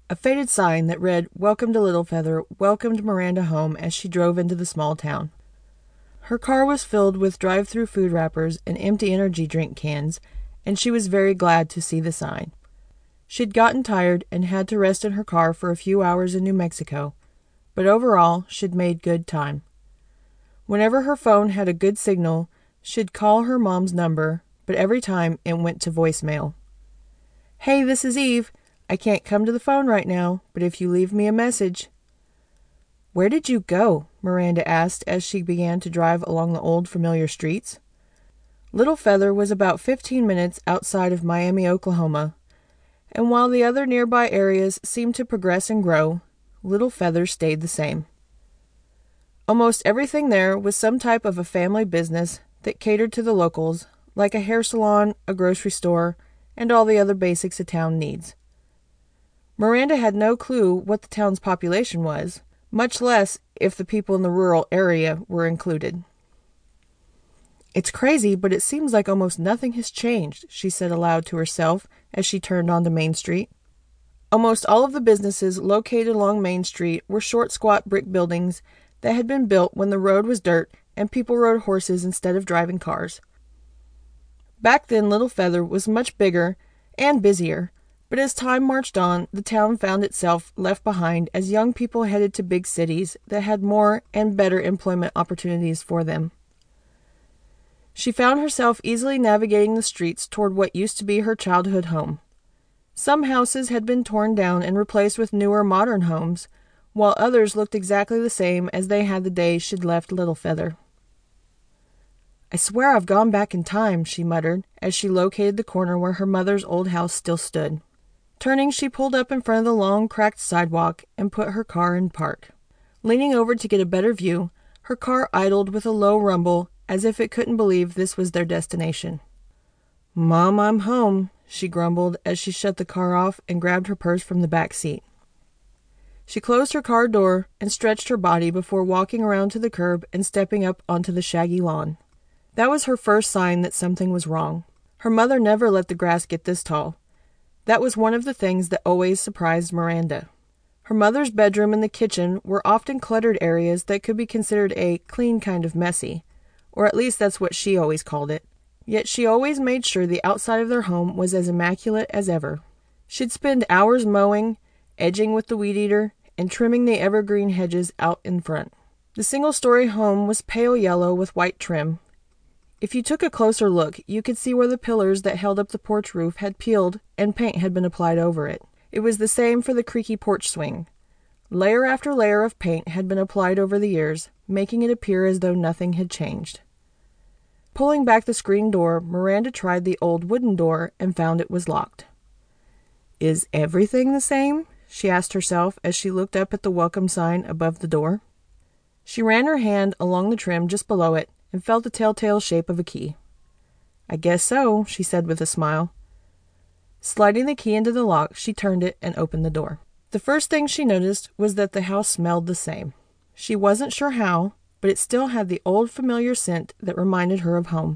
A faded sign that read, "Welcome to Little Feather," welcomed Miranda home as she drove into the small town. Her car was filled with drive-through food wrappers and empty energy drink cans, and she was very glad to see the sign. She'd gotten tired and had to rest in her car for a few hours in New Mexico, but overall, she'd made good time. Whenever her phone had a good signal, she'd call her mom's number, but every time it went to voicemail. "Hey, this is Eve. I can't come to the phone right now, but if you leave me a message." "Where did you go?" Miranda asked as she began to drive along the old familiar streets. Little Feather was about 15 minutes outside of Miami, Oklahoma, and while the other nearby areas seemed to progress and grow, Little Feather stayed the same. Almost everything there was some type of a family business that catered to the locals, like a hair salon, a grocery store, and all the other basics a town needs. Miranda had no clue what the town's population was, much less if the people in the rural area were included. "It's crazy, but it seems like almost nothing has changed," she said aloud to herself as she turned onto Main Street. Almost all of the businesses located along Main Street were short, squat brick buildings that had been built when the road was dirt and people rode horses instead of driving cars. Back then, Little Feather was much bigger and busier, but as time marched on, the town found itself left behind as young people headed to big cities that had more and better employment opportunities for them. She found herself easily navigating the streets toward what used to be her childhood home. Some houses had been torn down and replaced with newer modern homes, while others looked exactly the same as they had the day she'd left Little Feather. "I swear I've gone back in time," she muttered as she located the corner where her mother's old house still stood. Turning, she pulled up in front of the long, cracked sidewalk and put her car in park. Leaning over to get a better view, her car idled with a low rumble as if it couldn't believe this was their destination. "Mom, I'm home," she grumbled as she shut the car off and grabbed her purse from the back seat. She closed her car door and stretched her body before walking around to the curb and stepping up onto the shaggy lawn. That was her first sign that something was wrong. Her mother never let the grass get this tall. That was one of the things that always surprised Miranda. Her mother's bedroom and the kitchen were often cluttered areas that could be considered a clean kind of messy, or at least that's what she always called it. Yet she always made sure the outside of their home was as immaculate as ever. She'd spend hours mowing, edging with the weed eater, and trimming the evergreen hedges out in front. The single-story home was pale yellow with white trim. If you took a closer look, you could see where the pillars that held up the porch roof had peeled and paint had been applied over it. It was the same for the creaky porch swing. Layer after layer of paint had been applied over the years, making it appear as though nothing had changed. Pulling back the screen door, Miranda tried the old wooden door and found it was locked. "Is everything the same?" she asked herself as she looked up at the welcome sign above the door. She ran her hand along the trim just below it and felt the telltale shape of a key. "I guess so," she said with a smile. Sliding the key into the lock, she turned it and opened the door. The first thing she noticed was that the house smelled the same. She wasn't sure how, but it still had the old familiar scent that reminded her of home.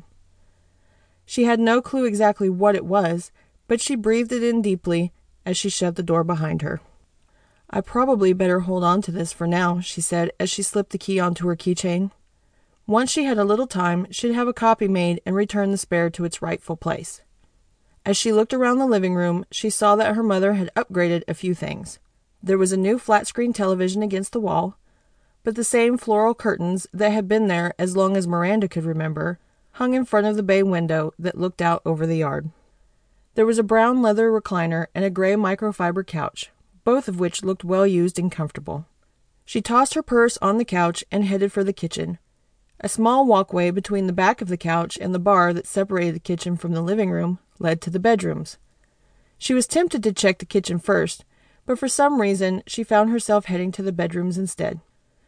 She had no clue exactly what it was, but she breathed it in deeply as she shut the door behind her. "I probably better hold on to this for now," she said as she slipped the key onto her keychain. Once she had a little time, she'd have a copy made and return the spare to its rightful place. As she looked around the living room, she saw that her mother had upgraded a few things. There was a new flat-screen television against the wall, but the same floral curtains that had been there as long as Miranda could remember hung in front of the bay window that looked out over the yard. There was a brown leather recliner and a gray microfiber couch, both of which looked well used and comfortable. She tossed her purse on the couch and headed for the kitchen. A small walkway between the back of the couch and the bar that separated the kitchen from the living room led to the bedrooms. She was tempted to check the kitchen first, but for some reason she found herself heading to the bedrooms instead.